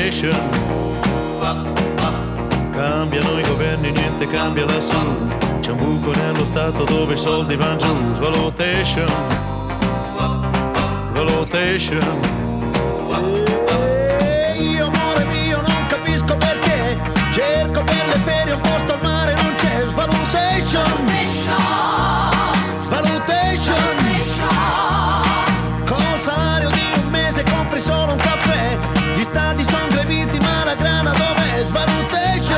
Svalutation. Cambiano i governi, niente cambia lassù. C'è un buco nello stato dove i soldi van giù. Svalutation. Svalutation. Io amore mio non capisco perché cerco per le ferie un posto al mare, non c'è. Svalutation. Svalutation. Con salario di un mese compri solo un caffè. Gli stadi sono greviti ma la grana dov'è? Svalutation.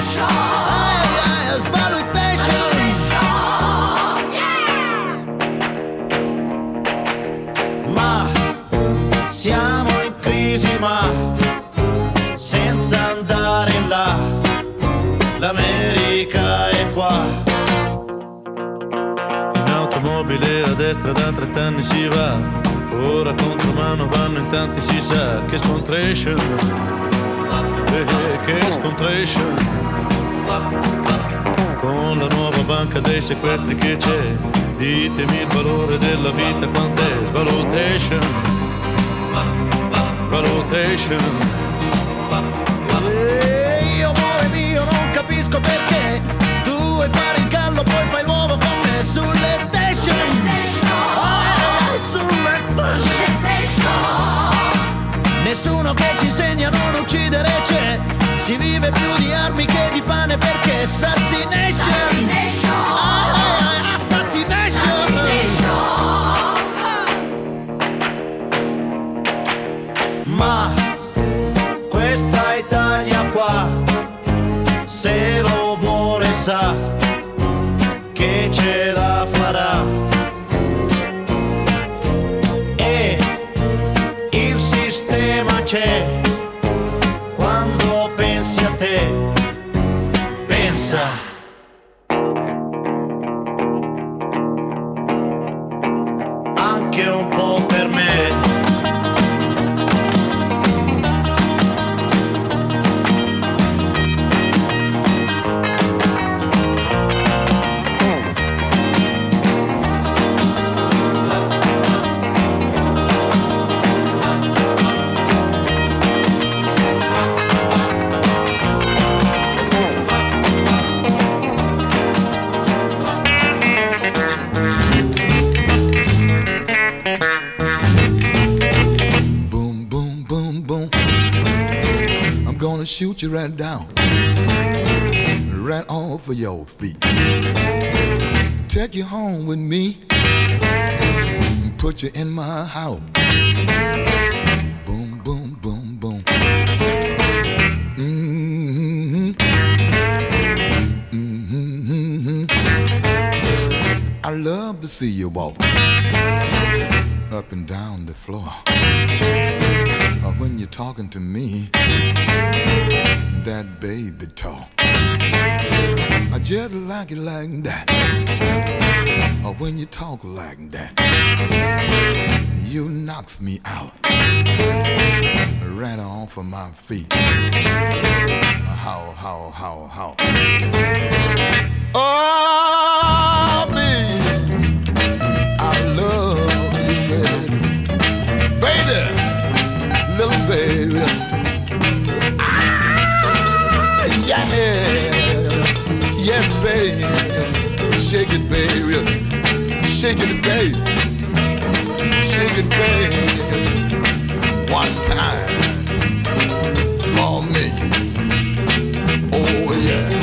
Svalutation. Ma siamo in crisi ma senza andare in là, l'America è qua. In automobile a destra da 30 anni si va, ora contromano vanno in tanti, si sa che scontration, che scontration. Con la nuova banca dei sequestri che c'è, ditemi il valore della vita quant'è. Svalutation. Svalutation. Io amore mio non capisco perché tu vuoi fare il gallo poi fai l'uovo con me. Sull'etation. Sull'etation. Nessuno che ci insegna a non uccidere c'è. Si vive più di armi che di pane perché assassination. Assassination. Ma questa Italia qua, se lo vuole sa che ce la farà. E il sistema c'è. Quando pensi a te, pensa anche un po' per me. Shoot you right down, right off of your feet. Take you home with me, put you in my house. Boom, boom, boom, boom. Mm-hmm. Mm-hmm. I love to see you walk up and down the floor. Or when you're talking to me, that baby talk, I just like it like that. Or when you talk like that, you knocks me out, right off of my feet. How? Oh, baby, I love you, baby, little baby. Yeah, yes, baby. Shake it, baby. Shake it, baby. Shake it, baby. One time for me. Oh, yeah.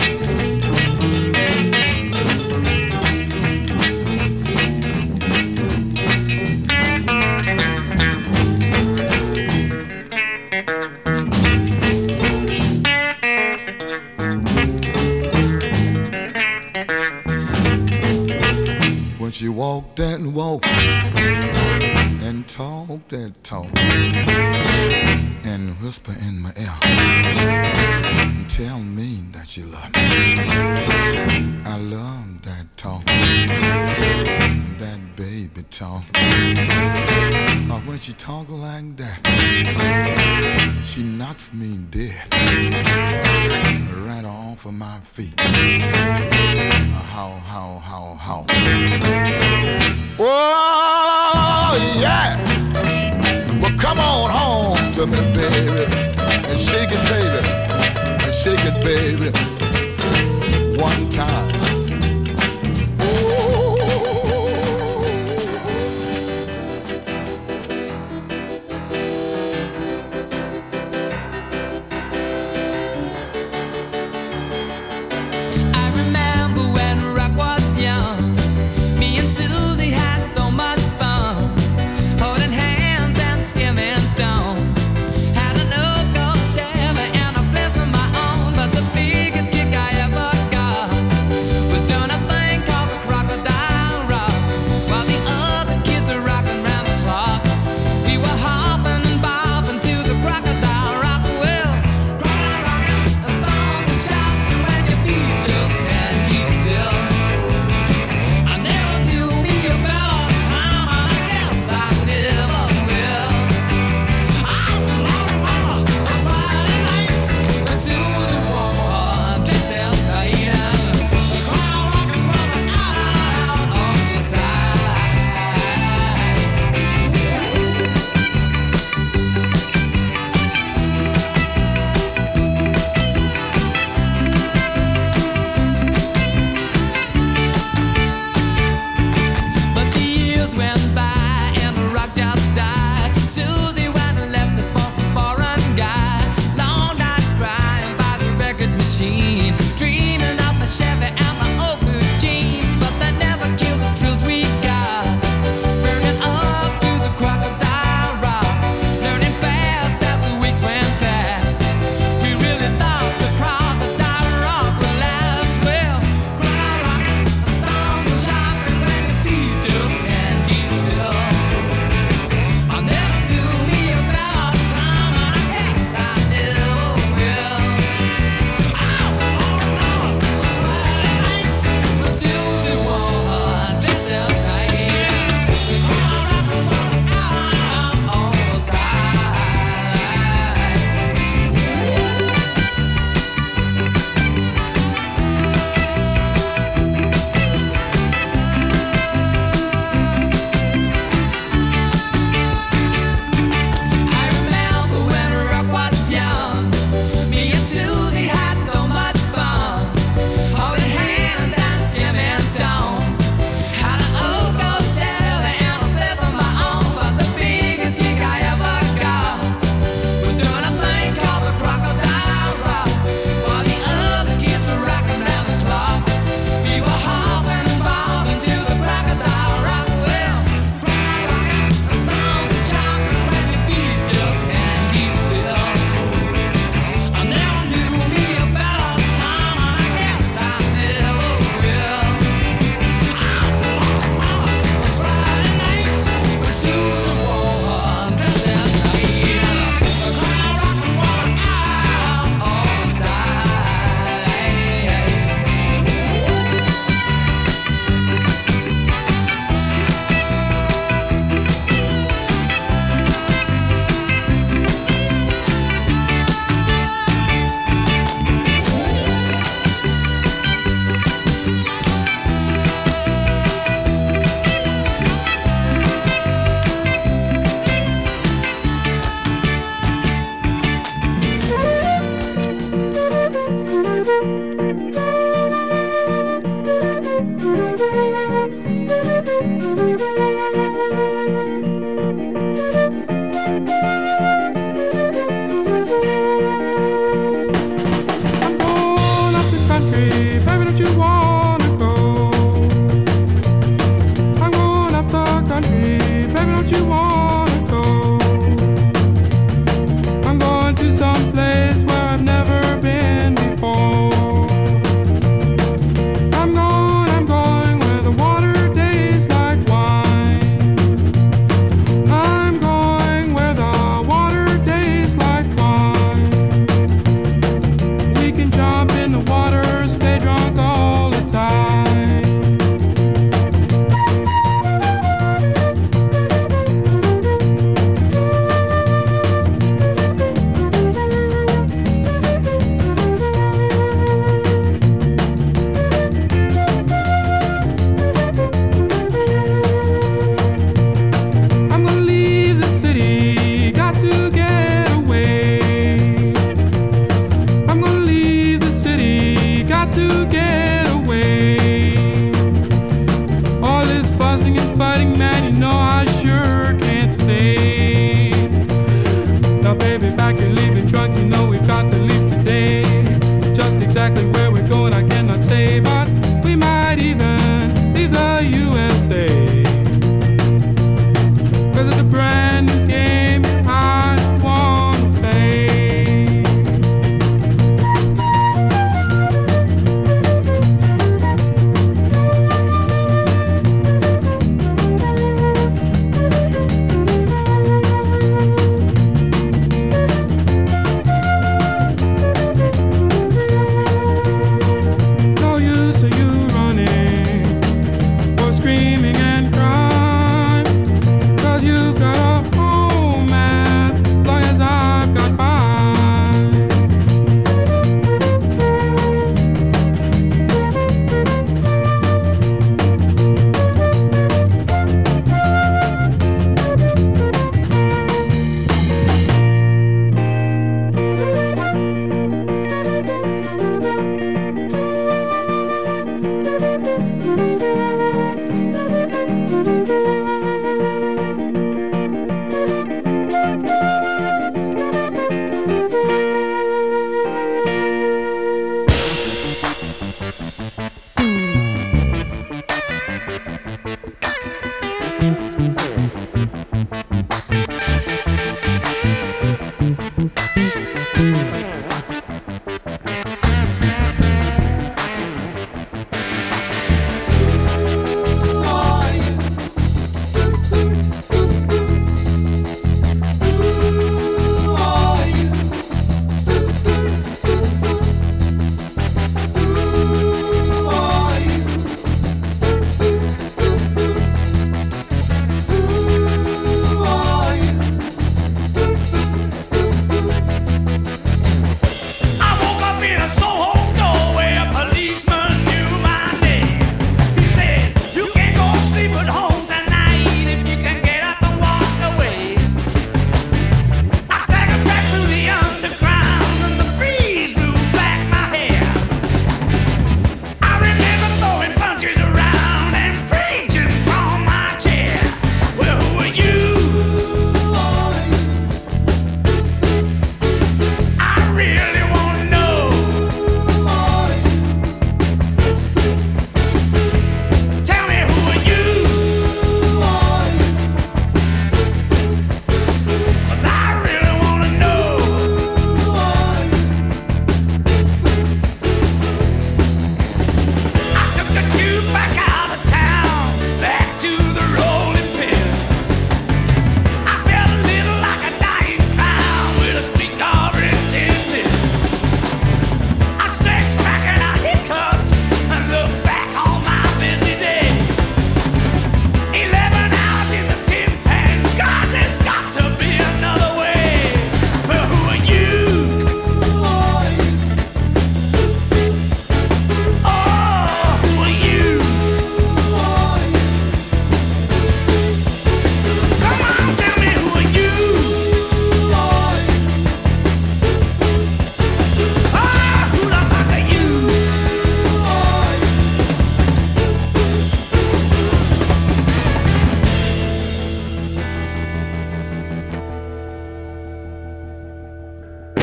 She walked and walked and talked and talked and whisper in my ear and tell me that she loved me. I love that talk, that baby talk. Or when she talk like that, she knocks me dead right off of my feet. How? Oh, yeah. Well, come on home to me, baby. and shake it, baby, and shake it, baby, one time.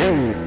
Boom.